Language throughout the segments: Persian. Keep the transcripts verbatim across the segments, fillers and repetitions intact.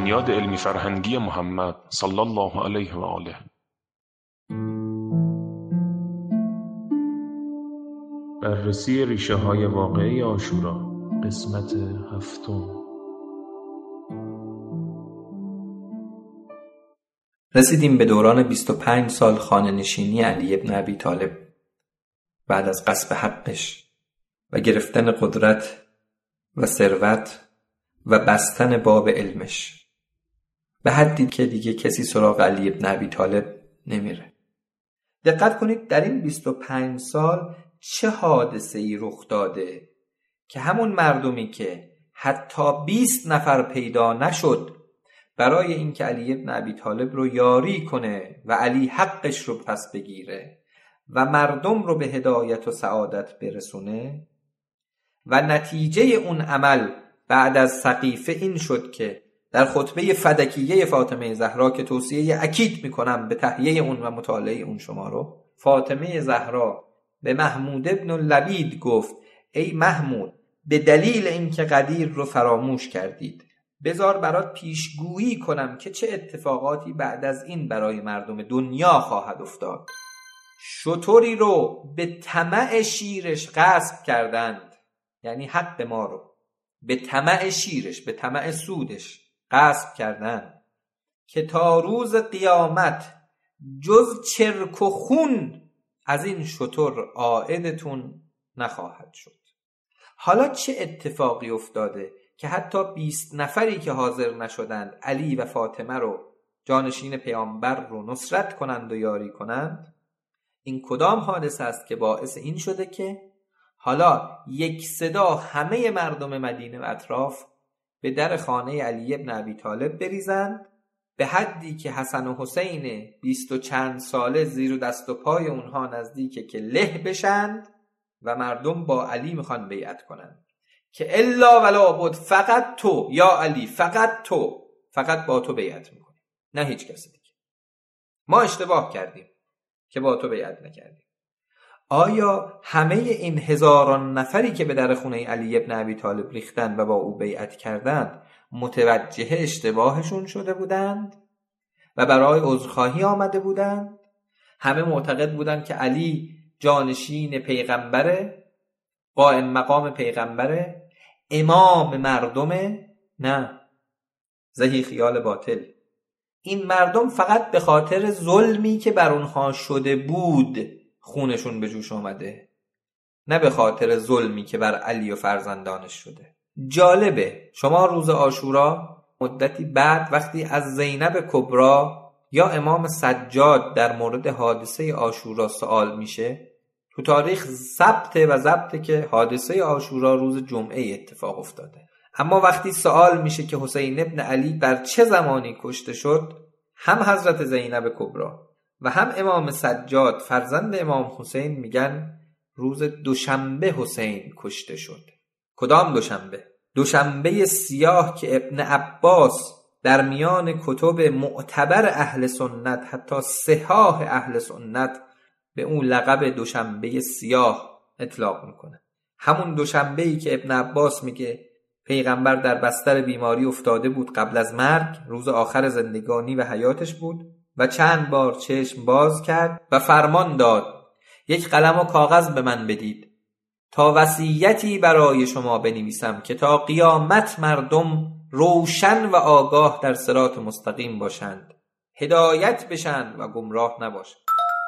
بنیاد علمی فرهنگی محمد صلی الله علیه و آله. بررسی ریشه های واقعی عاشورا، قسمت هفتم. رسیدیم به دوران بیست و پنج سال خانه نشینی علی ابن ابی طالب بعد از غصب حقش و گرفتن قدرت و ثروت و بستن باب علمش، به حدی که دیگه کسی سراغ علی ابن ابی طالب نمیره. دقت کنید در این بیست و پنج سال چه حادثه‌ای رخ داده که همون مردمی که حتی بیست نفر پیدا نشد برای اینکه علی ابن ابی طالب رو یاری کنه و علی حقش رو پس بگیره و مردم رو به هدایت و سعادت برسونه، و نتیجه اون عمل بعد از سقیفه این شد که در خطبه فدکیه فاطمه زهرا که توصیه اکید میکنم به تهیه اون و مطالعه اون شما رو، فاطمه زهرا به محمود ابن لبید گفت: ای محمود، به دلیل اینکه قدیر رو فراموش کردید بذار برات پیشگویی کنم که چه اتفاقاتی بعد از این برای مردم دنیا خواهد افتاد. شتری رو به طمع شیرش غصب کردند، یعنی حق ما رو به طمع شیرش، به طمع سودش غصب کردند که تا روز قیامت جز چرک و خون از این شتر عائدتون نخواهد شد. حالا چه اتفاقی افتاده که حتی بیست نفری که حاضر نشدند علی و فاطمه رو جانشین پیامبر رو نصرت کنند و یاری کنند؟ این کدام حادثه است که باعث این شده که حالا یک صدا همه مردم مدینه و اطراف به در خانه علی ابن ابی طالب بریزند، به حدی که حسن و حسین بیست و چند ساله زیر دست و پای اونها نزدیکه که له بشند و مردم با علی میخوان بیعت کنند که الا ولا بد، فقط تو یا علی، فقط تو، فقط با تو بیعت میکنیم، نه هیچ کسی دیگه. ما اشتباه کردیم که با تو بیعت نکردیم. آیا همه این هزاران نفری که به در خونه علی ابن ابی طالب ریختند و با او بیعت کردند متوجه اشتباهشون شده بودند و برای عذرخواهی آمده بودند؟ همه معتقد بودند که علی جانشین پیغمبره، قائم مقام پیغمبره، امام مردمه؟ نه، زهی خیال باطل. این مردم فقط به خاطر ظلمی که بر اونها شده بود خونشون به جوش آمده، نه به خاطر ظلمی که بر علی و فرزندانش شده. جالبه شما روز عاشورا مدتی بعد وقتی از زینب کبری یا امام سجاد در مورد حادثه عاشورا سوال میشه، تو تاریخ ثبت و ضبط که حادثه عاشورا روز جمعه اتفاق افتاده، اما وقتی سوال میشه که حسین ابن علی بر چه زمانی کشته شد، هم حضرت زینب کبری و هم امام سجاد فرزند امام حسین میگن روز دوشنبه حسین کشته شد. کدام دوشنبه؟ دوشنبه سیاه که ابن عباس در میان کتب معتبر اهل سنت، حتی صحاح اهل سنت، به اون لقب دوشنبه سیاه اطلاق میکنه. همون دوشنبه‌ای که ابن عباس میگه پیغمبر در بستر بیماری افتاده بود قبل از مرگ، روز آخر زندگانی و حیاتش بود و چند بار چشم باز کرد و فرمان داد یک قلم و کاغذ به من بدید تا وصیتی برای شما بنویسم که تا قیامت مردم روشن و آگاه در صراط مستقیم باشند، هدایت بشند و گمراه نباشند.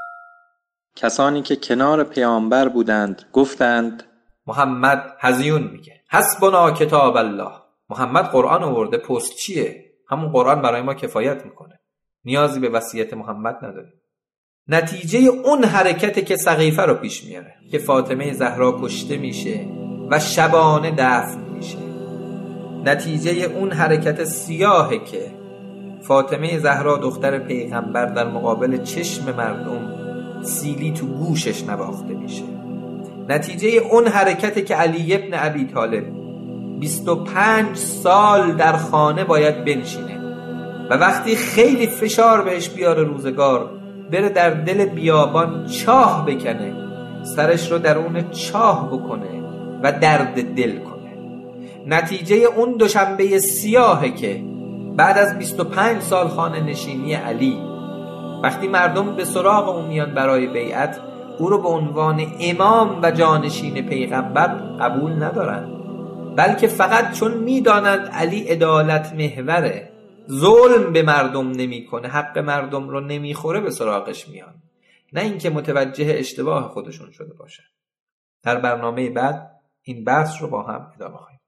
کسانی که کنار پیامبر بودند گفتند، محمد هزیون میگه حسبنا کتاب الله، محمد قرآن آورده، پست چیه؟ همون قرآن برای ما کفایت میکنه، نیازی به وصیت محمد نداره. نتیجه اون حرکتی که سقیفه رو پیش میاره که فاطمه زهرا کشته میشه و شبانه دفن میشه، نتیجه اون حرکت سیاهه که فاطمه زهرا دختر پیغمبر در مقابل چشم مردم سیلی تو گوشش نواخته میشه، نتیجه اون حرکتی که علی ابن ابی طالب بیست و پنج سال در خانه باید بنشینه و وقتی خیلی فشار بهش بیاره روزگار بره در دل بیابان چاه بکنه، سرش رو درون چاه بکنه و درد دل کنه. نتیجه اون دوشنبه سیاهه که بعد از بیست و پنج سال خانه نشینی علی، وقتی مردم به سراغ او میان برای بیعت، او رو به عنوان امام و جانشین پیغمبر قبول ندارن، بلکه فقط چون میدانند علی عدالت محوره، ظلم به مردم نمیکنه، حق مردم رو نمیخوره، به سراغش میان، نه اینکه متوجه اشتباه خودشون شده باشن. در برنامه بعد این بحث رو با هم ادامه خواهیم.